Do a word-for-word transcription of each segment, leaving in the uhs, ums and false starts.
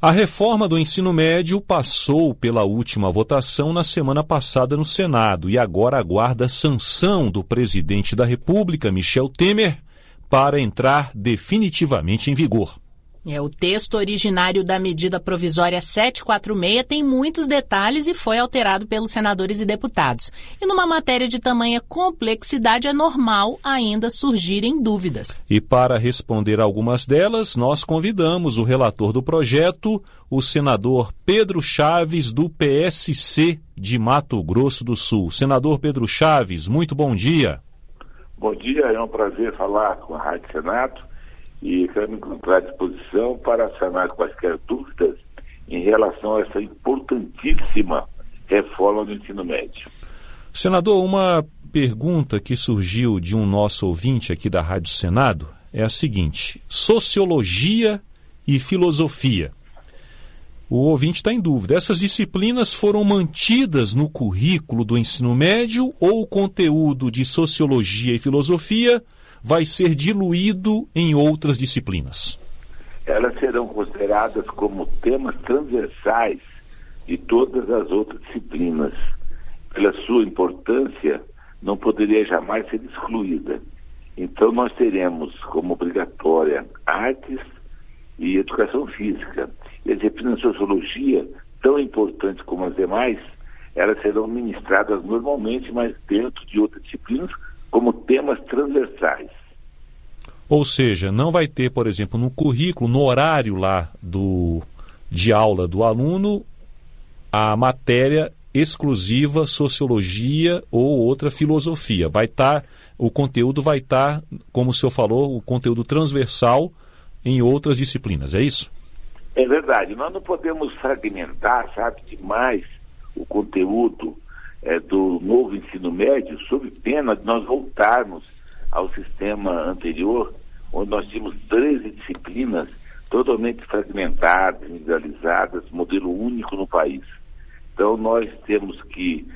A reforma do ensino médio passou pela última votação na semana passada no Senado e agora aguarda sanção do presidente da República, Michel Temer, para entrar definitivamente em vigor. É, o texto originário da medida provisória setecentos e quarenta e seis tem muitos detalhes e foi alterado pelos senadores e deputados. E numa matéria de tamanha complexidade é normal ainda surgirem dúvidas. E para responder algumas delas, nós convidamos o relator do projeto, o senador Pedro Chaves, do P S C de Mato Grosso do Sul. Senador Pedro Chaves, muito bom dia. Bom dia, é um prazer falar com a Rádio Senado. E quero me encontrar à disposição para sanar quaisquer dúvidas em relação a essa importantíssima reforma do ensino médio. Senador, uma pergunta que surgiu de um nosso ouvinte aqui da Rádio Senado é a seguinte: sociologia e filosofia. O ouvinte está em dúvida. Essas disciplinas foram mantidas no currículo do ensino médio ou o conteúdo de sociologia e filosofia vai ser diluído em outras disciplinas? Elas serão consideradas como temas transversais de todas as outras disciplinas. Pela sua importância, não poderia jamais ser excluída. Então, nós teremos como obrigatória artes e educação física. E a disciplina de sociologia, tão importante como as demais, elas serão ministradas normalmente, mas dentro de outras disciplinas, como temas transversais. Ou seja, não vai ter, por exemplo, no currículo, no horário lá do, de aula do aluno, a matéria exclusiva sociologia ou outra filosofia. Vai estar, o conteúdo vai estar, como o senhor falou, o conteúdo transversal em outras disciplinas, é isso? É verdade, nós não podemos fragmentar, sabe, demais o conteúdo é, do novo ensino médio, sob pena de nós voltarmos ao sistema anterior, onde nós tínhamos treze disciplinas totalmente fragmentadas, individualizadas, modelo único no país. Então nós temos que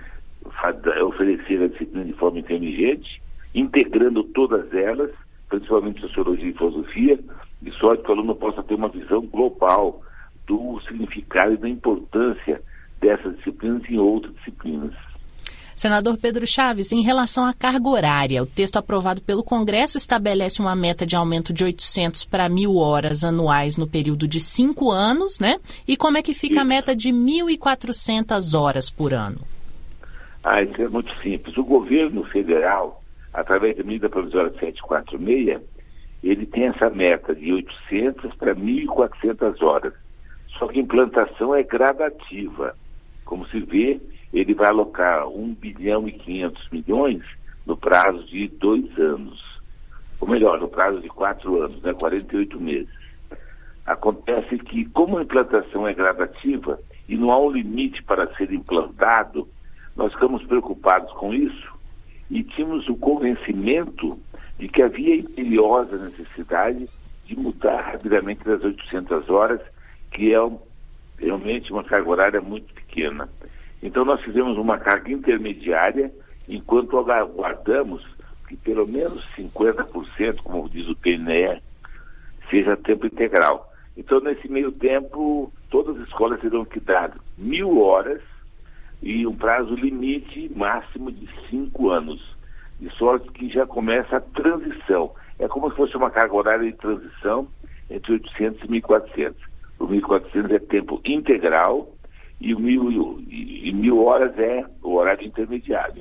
oferecer a disciplina de forma inteligente, integrando todas elas, principalmente sociologia e filosofia, de sorte que o aluno possa ter uma visão global do significado e da importância dessas disciplinas em outras disciplinas. Senador Pedro Chaves, em relação à carga horária, o texto aprovado pelo Congresso estabelece uma meta de aumento de oitocentas para mil horas anuais no período de cinco anos, né? E como é que fica isso. A meta de mil e quatrocentas horas por ano? Ah, isso é muito simples. O governo federal, através da medida provisória setecentos e quarenta e seis, ele tem essa meta de oitocentas para mil e quatrocentas horas. Só que a implantação é gradativa. Como se vê, ele vai alocar um bilhão e quinhentos milhões no prazo de dois anos. Ou melhor, no prazo de quatro anos, né, quarenta e oito meses. Acontece que, como a implantação é gradativa e não há um limite para ser implantado, nós ficamos preocupados com isso e tínhamos o convencimento de que havia imperiosa necessidade de mudar rapidamente das oitocentas horas, que é um, realmente uma carga horária muito pequena. Então nós fizemos uma carga intermediária, enquanto aguardamos que pelo menos cinquenta por cento, como diz o P N E, seja tempo integral. Então nesse meio tempo, todas as escolas terão que dar mil horas e um prazo limite máximo de cinco anos. De sorte que já começa a transição. É como se fosse uma carga horária de transição entre oitocentos e mil e quatrocentos. O mil e quatrocentos é tempo integral, e o mil, e, e mil horas é o horário intermediário.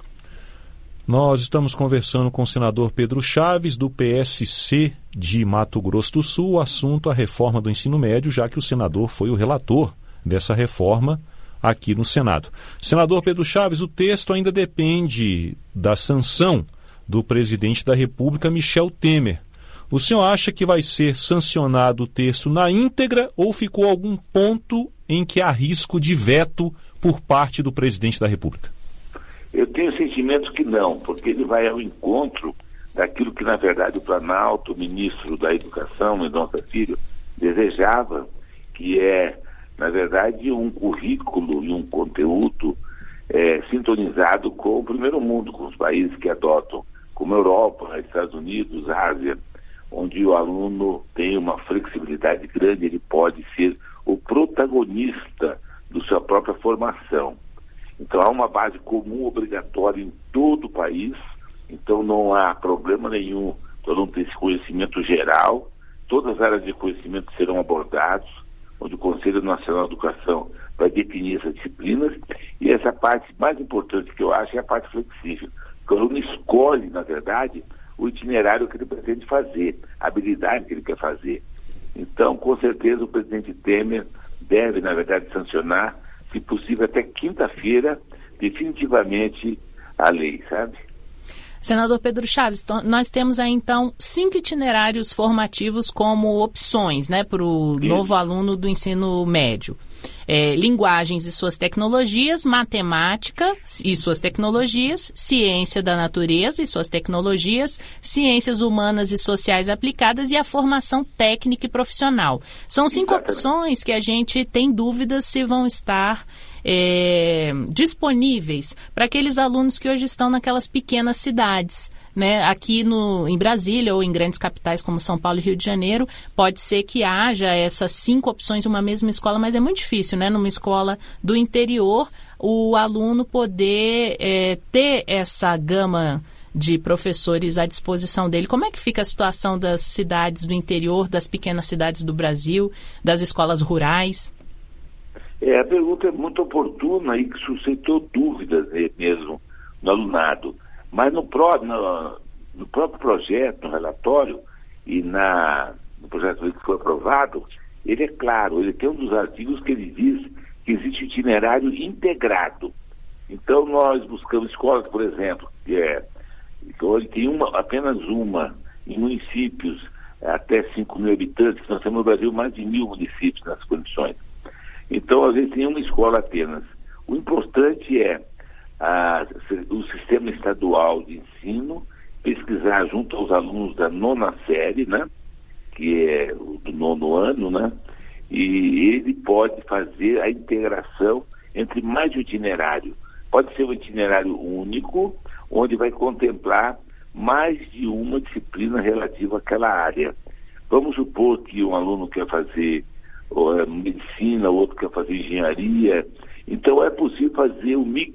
Nós estamos conversando com o senador Pedro Chaves, do P S C de Mato Grosso do Sul, o assunto a reforma do ensino médio, já que o senador foi o relator dessa reforma aqui no Senado. Senador Pedro Chaves, o texto ainda depende da sanção do presidente da República, Michel Temer. O senhor acha que vai ser sancionado o texto na íntegra ou ficou algum ponto em que há risco de veto por parte do presidente da República? Eu tenho sentimento que não, porque ele vai ao encontro daquilo que, na verdade, o Planalto, o ministro da Educação, Mendonça Filho, desejava, que é, na verdade, um currículo e um conteúdo é, sintonizado com o primeiro mundo, com os países que adotam, como Europa, Estados Unidos, Ásia, onde o aluno tem uma flexibilidade grande, ele pode ser o protagonista da sua própria formação. Então há uma base comum obrigatória em todo o país, então não há problema nenhum todo mundo ter esse conhecimento geral, todas as áreas de conhecimento serão abordadas, onde o Conselho Nacional de Educação vai definir essas disciplinas, e essa parte mais importante que eu acho é a parte flexível, que o aluno escolhe, na verdade, o itinerário que ele pretende fazer, a habilidade que ele quer fazer. Então, com certeza, o presidente Temer deve, na verdade, sancionar, se possível, até quinta-feira, definitivamente a lei, sabe? Senador Pedro Chaves, nós temos aí, então, cinco itinerários formativos como opções, né, para o novo aluno do ensino médio. É, linguagens e suas tecnologias, matemática e suas tecnologias, ciência da natureza e suas tecnologias, ciências humanas e sociais aplicadas e a formação técnica e profissional. São cinco opções que a gente tem dúvidas se vão estar é, disponíveis para aqueles alunos que hoje estão naquelas pequenas cidades. Né, aqui no, em Brasília ou em grandes capitais como São Paulo e Rio de Janeiro, pode ser que haja essas cinco opções em uma mesma escola, mas é muito difícil, né, numa escola do interior, o aluno poder é, ter essa gama de professores à disposição dele. Como é que fica a situação das cidades do interior, das pequenas cidades do Brasil, das escolas rurais? É, a pergunta é muito oportuna e que suscitou dúvidas mesmo no alunado. Mas no, pró, no, no próprio projeto, no relatório e na, no projeto que foi aprovado, ele é claro, ele tem um dos artigos que ele diz que existe itinerário integrado. Então nós buscamos escolas, por exemplo, que é, hoje tem uma, apenas uma, em municípios até cinco mil habitantes, que nós temos no Brasil mais de mil municípios nas condições. Então, às vezes, tem uma escola apenas. O importante é A, o sistema estadual de ensino, pesquisar junto aos alunos da nona série, né, que é o do nono ano, né, e ele pode fazer a integração entre mais de um itinerário. Pode ser um itinerário único, onde vai contemplar mais de uma disciplina relativa àquela área. Vamos supor que um aluno quer fazer ou, é, medicina, o outro quer fazer engenharia. Então é possível fazer o mix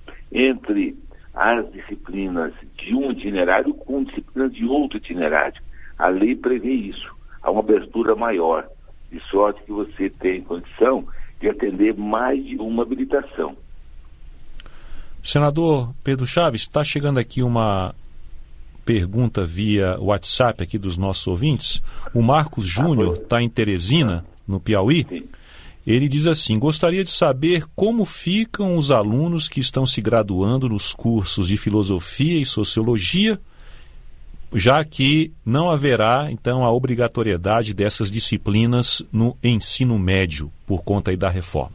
entre as disciplinas de um itinerário com disciplinas de outro itinerário. A lei prevê isso. Há uma abertura maior, de sorte que você tem condição de atender mais de uma habilitação. Senador Pedro Chaves, está chegando aqui uma pergunta via WhatsApp aqui dos nossos ouvintes. O Marcos Júnior está em Teresina, no Piauí. Sim. Ele diz assim: gostaria de saber como ficam os alunos que estão se graduando nos cursos de filosofia e sociologia, já que não haverá, então, a obrigatoriedade dessas disciplinas no ensino médio, por conta aí da reforma.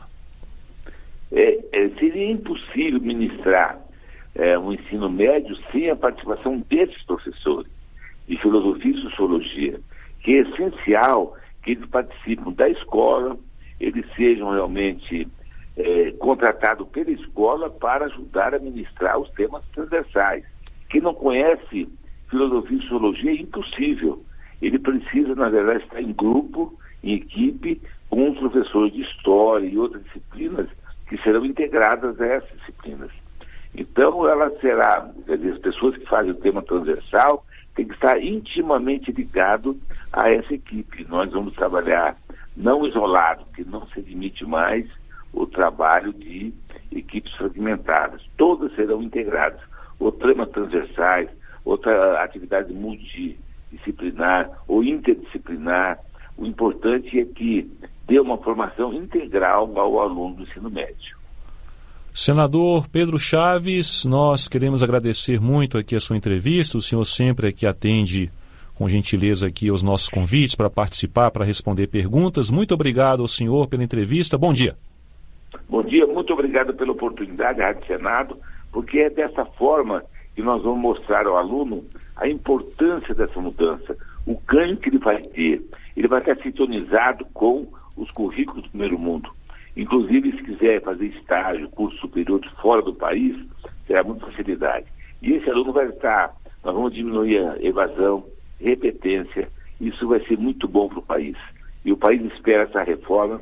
É, é, seria impossível ministrar é, um ensino médio sem a participação desses professores de filosofia e sociologia, que é essencial que eles participem da escola, eles sejam realmente é, contratados pela escola para ajudar a ministrar os temas transversais. Quem não conhece filosofia e sociologia é impossível. Ele precisa, na verdade, estar em grupo, em equipe, com os professores de história e outras disciplinas que serão integradas a essas disciplinas. Então, ela será, quer dizer, as pessoas que fazem o tema transversal têm que estar intimamente ligados a essa equipe. Nós vamos trabalhar não isolado, que não se admite mais o trabalho de equipes fragmentadas. Todas serão integradas, ou temas transversais, outra atividade multidisciplinar ou interdisciplinar. O importante é que dê uma formação integral ao aluno do ensino médio. Senador Pedro Chaves, nós queremos agradecer muito aqui a sua entrevista. O senhor sempre aqui atende com gentileza aqui aos nossos convites para participar, para responder perguntas. Muito obrigado ao senhor pela entrevista. Bom dia. Bom dia, muito obrigado pela oportunidade, Rádio Senado, porque é dessa forma que nós vamos mostrar ao aluno a importância dessa mudança, o ganho que ele vai ter. Ele vai estar sintonizado com os currículos do primeiro mundo. Inclusive, se quiser fazer estágio, curso superior de fora do país, terá muita facilidade. E esse aluno vai estar, nós vamos diminuir a evasão, repetência, isso vai ser muito bom para o país. E o país espera essa reforma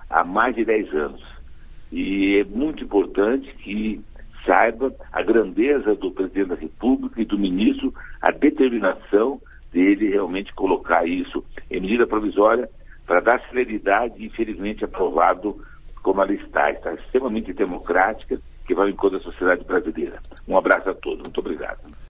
há mais de dez anos. E é muito importante que saiba a grandeza do presidente da República e do ministro, a determinação dele realmente colocar isso em medida provisória para dar celeridade e, infelizmente, aprovado como ela está. Está extremamente democrática, que vai ao encontro da sociedade brasileira. Um abraço a todos. Muito obrigado.